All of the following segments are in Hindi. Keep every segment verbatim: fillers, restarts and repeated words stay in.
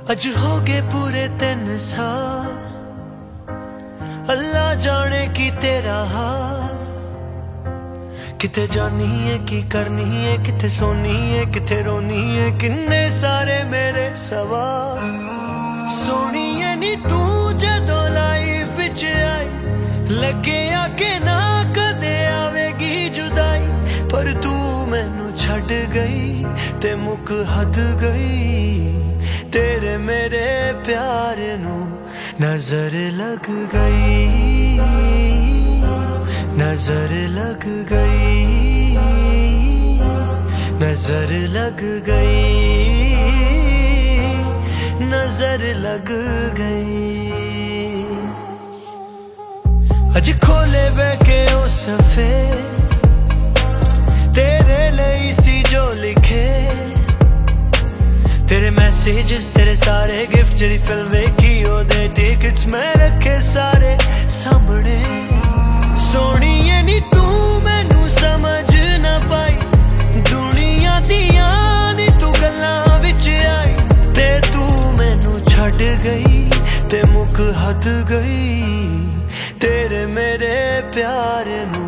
अज हो गए पूरे तीन साल, अल्लाह जाने की तेरा हाल। किथे जानी है की करनी है, किथे सोनी है किथे रोनी है, किन्ने सारे मेरे सवाल। सोनी है नी तू जदों लाइफ विच आई, लगे आके ना कदे आवेगी जुदाई। पर तू मैनू छड़ गई ते मुक हद गई, तेरे मेरे प्यार नू नजर लग गई, नजर लग गई, नजर लग गई, नजर लग गई। अज खोले बैके ओ सफे, तेरे लिए सी जो लिखे, तेरे मैसेजेस तेरे सारे गिफ्ट, जेरी फिल्म वेखी ओदे टिकट्स मैं रखे सारे सामने। सोनी है नी तू मैनू समझ ना पाई, दुनिया दियां नी तू गल्लां विच आई। ते तू मैनू छड़ गई ते मुक हद गई, तेरे मेरे प्यार नू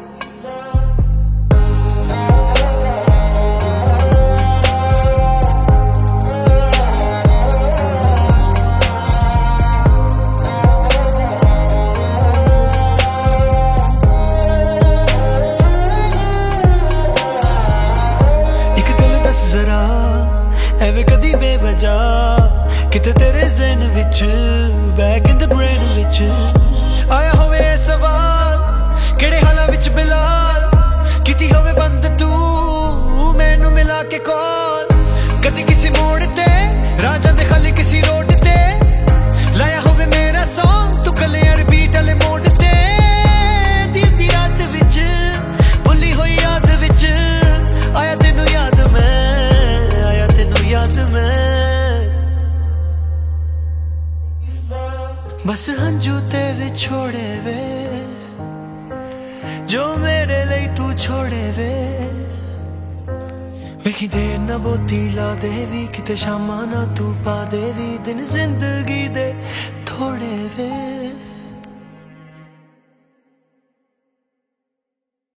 एवे कदी बेवजह किते तेरे ज़हन विच, बैक इन द ब्रेन विच आया होवे सवाल, केड़े हालां विच बिलाल किती होवे बंद तू मैनू मिला के कॉल। कदी किसी मोड़ ते राजा दे खाली किसी रोड ते, लाया होवे मेरा सॉन्ग तू कले रिपीट वाले मोड ते। दी दी रात विच भुली होई याद विच आया तेनू याद मैं, याद मैं बस हंजू ते विछोड़े वे, जो मेरे लिए तू छोड़े वे। वेखी देर ना बोती ला देवी, किते शामा ना तू पा देवी, दिन जिंदगी दे थोड़े वे।